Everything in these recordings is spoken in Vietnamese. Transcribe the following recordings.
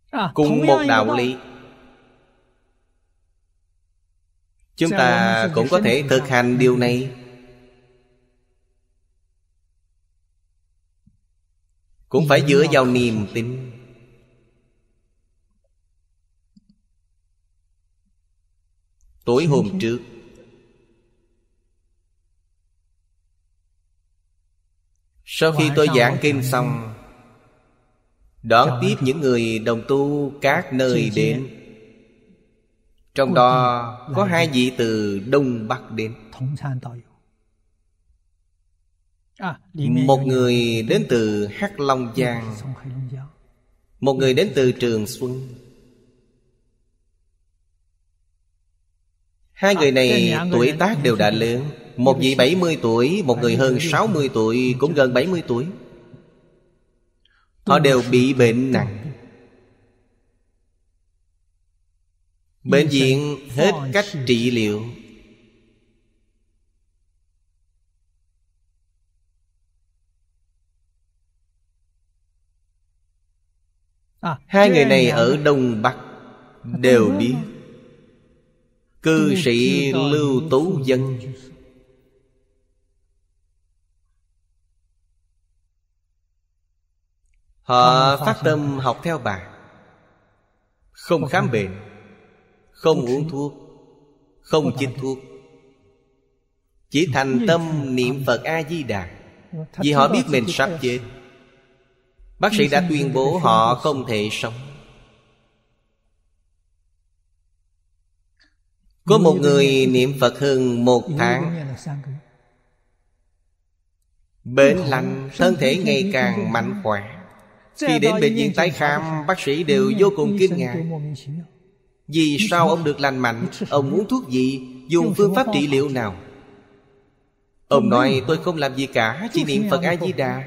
Cùng một đạo lý, chúng ta cũng có thể thực hành điều này. Cũng phải dựa vào niềm tin. Tối hôm trước, sau khi tôi giảng kinh xong, đón tiếp những người đồng tu các nơi đến. Trong đó có 2 vị từ Đông Bắc đến. Một người đến từ Hắc Long Giang, một người đến từ Trường Xuân. 2 người này tuổi tác đều đã lớn. Một vị 70 tuổi, một người hơn 60 tuổi, cũng gần 70 tuổi. Họ đều bị bệnh nặng. Bệnh viện hết cách trị liệu. Hai người này ở Đông Bắc đều biết. Cư sĩ Lưu Tú Dân, họ phát tâm học theo bà, không khám bệnh, không uống thuốc, không chích thuốc, chỉ thành tâm niệm Phật A-di-đà. Vì họ biết mình sắp chết. Bác sĩ đã tuyên bố họ không thể sống. Có một người niệm Phật hơn 1 tháng, bệnh lành, thân thể ngày càng mạnh khỏe. Khi đến bệnh viện tái khám, bác sĩ đều vô cùng kinh ngạc. Vì sao ông được lành mạnh? Ông uống thuốc gì? Dùng phương pháp trị liệu nào? Ông nói tôi không làm gì cả, chỉ niệm Phật A-di-đà.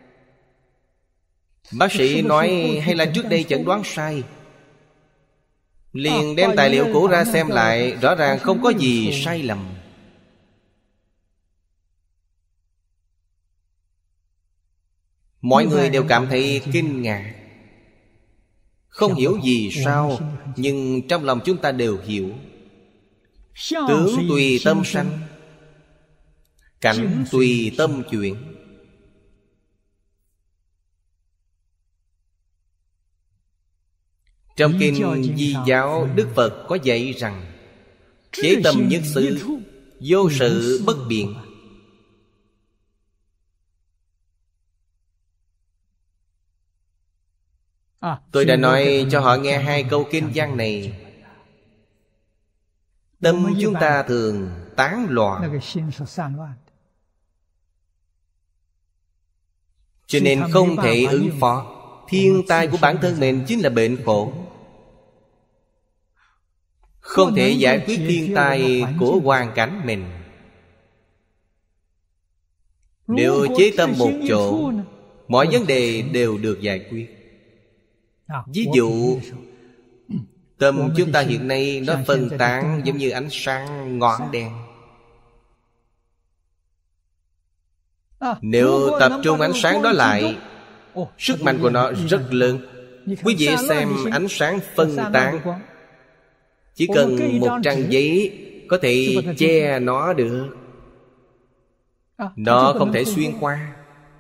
Bác sĩ nói hay là trước đây chẩn đoán sai. Liền đem tài liệu cũ ra xem lại, rõ ràng không có gì sai lầm. Mọi người đều cảm thấy kinh ngạc, không hiểu vì sao. Nhưng trong lòng chúng ta đều hiểu. Tướng tùy tâm sanh, cảnh tùy tâm chuyển. Trong kinh Di Giáo, Đức Phật có dạy rằng chế tâm nhất xứ, vô sự bất biện. Tôi đã nói cho họ nghe 2 câu kinh văn này. Tâm chúng ta thường tán loạn, cho nên không thể ứng phó. Thiên tai của bản thân mình chính là bệnh khổ. Không thể giải quyết thiên tai của hoàn cảnh mình. Nếu chế tâm một chỗ, mọi vấn đề đều được giải quyết. Ví dụ, tâm chúng ta hiện nay nó phân tán giống như ánh sáng ngọn đèn. Nếu tập trung ánh sáng đó lại, sức mạnh của nó rất lớn. Quý vị xem ánh sáng phân tán, chỉ cần một trang giấy có thể che nó được. Nó không thể xuyên qua.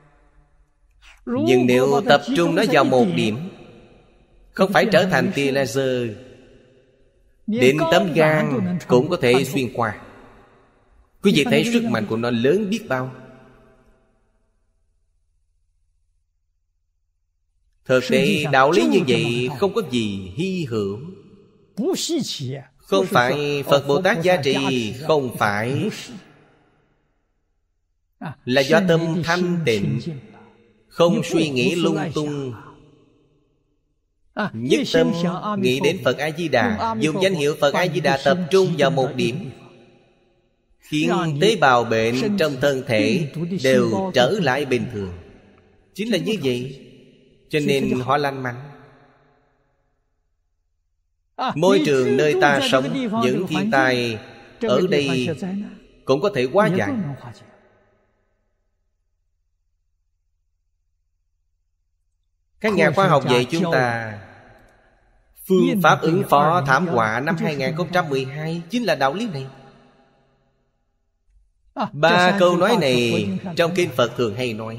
Nhưng nếu tập trung nó vào một điểm, không phải trở thành tia laser, đến tấm gan cũng có thể xuyên qua. Quý vị thấy sức mạnh của nó lớn biết bao. Thực tế đạo lý như vậy không có gì hy hữu. Không phải Phật Bồ Tát gia trì, không phải. Là do tâm thanh tịnh, không suy nghĩ lung tung. Nhất tâm nghĩ đến Phật A-di-đà, dùng danh hiệu Phật A-di-đà tập trung vào một điểm, khiến tế bào bệnh trong thân thể đều trở lại bình thường. Chính là như vậy. Cho nên họ lành mạnh. Môi trường nơi ta sống, những thiên tai ở đây cũng có thể hóa giải. Các nhà khoa học dạy chúng ta Phương pháp ứng phó thảm họa năm 2012 chính là đạo lý này. Ba câu nói này trong kinh Phật thường hay nói.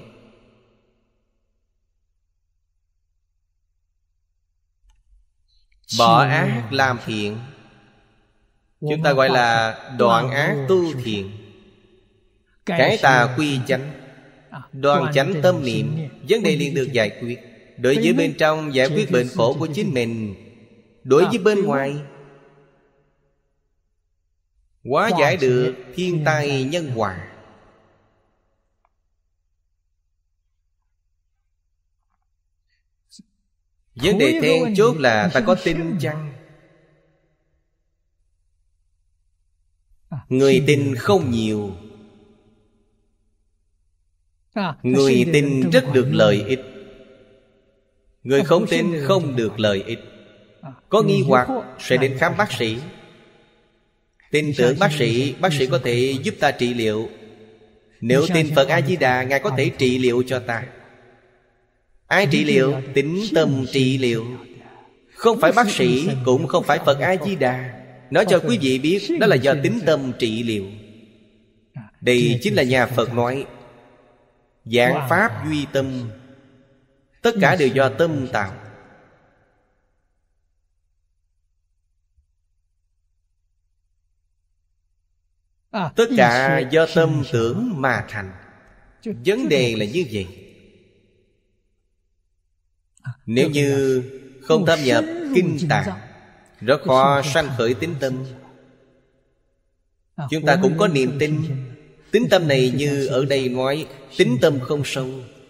Bỏ ác làm thiện, chúng ta gọi là đoạn ác tu thiện. Cải tà quy chánh, đoan chánh tâm niệm, vấn đề liền được giải quyết. Đối với bên trong giải quyết bệnh khổ của chính mình, đối với bên ngoài hóa giải được thiên tai nhân họa. Vấn đề then chốt là ta có tin chăng? Người tin không nhiều, người tin rất được lợi ích. Người không tin không được lợi ích. Có nghi hoặc sẽ đến khám bác sĩ. Tin tưởng bác sĩ có thể giúp ta trị liệu. Nếu tin Phật A-di-đà, Ngài có thể trị liệu cho ta. Ai trị liệu? Tín tâm trị liệu. Không phải bác sĩ, cũng không phải Phật A-di-đà. Nói cho quý vị biết, đó là do tín tâm trị liệu. Đây chính là nhà Phật nói vạn pháp duy tâm. Tất cả đều do tâm tạo. Tất cả do tâm tưởng mà thành. Vấn đề là như vậy. Nếu như không thâm nhập kinh tạng, rất khó sanh khởi tín tâm. Chúng ta cũng có niềm tin. Tín tâm này như ở đây nói, tín tâm không sâu,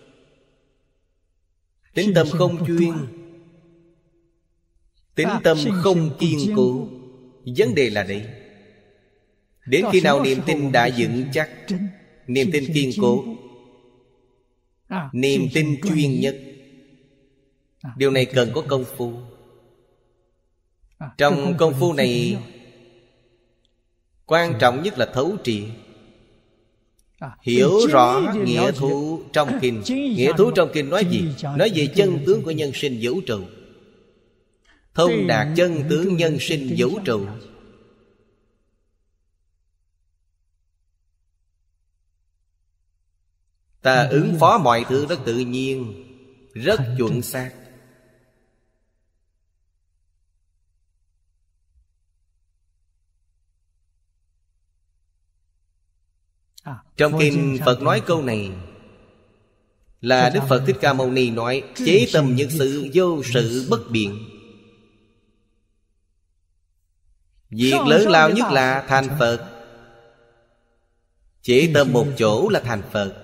tín tâm không chuyên, tín tâm không kiên cố. Vấn đề là đây. Đến khi nào niềm tin đã vững chắc, niềm tin kiên cố, niềm tin chuyên nhất, điều này cần có công phu. Trong công phu này, quan trọng nhất là thấu triệt, hiểu rõ nghĩa thú trong kinh. Nghĩa thú trong kinh nói gì? Nói về chân tướng của nhân sinh vũ trụ. Thông đạt chân tướng nhân sinh vũ trụ. Ta ứng phó mọi thứ rất tự nhiên, rất chuẩn xác. Trong kinh Phật nói câu này là Đức Phật Thích Ca Mâu Ni nói: chế tâm nhất sự, vô sự bất biện. Việc lớn lao nhất là thành Phật. Chế tâm một chỗ là thành Phật.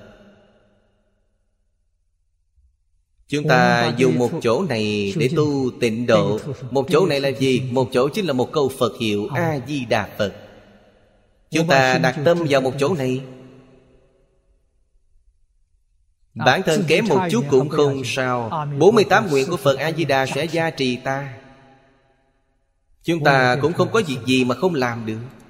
Chúng ta dùng một chỗ này để tu tịnh độ. Một chỗ này là gì? Một chỗ chính là một câu Phật hiệu A-di-đà Phật. Chúng ta đặt tâm vào một chỗ này, bản thân kém một chút cũng không sao. 48 nguyện của Phật A-di-đà sẽ gia trì ta. Chúng ta cũng không có việc gì mà không làm được.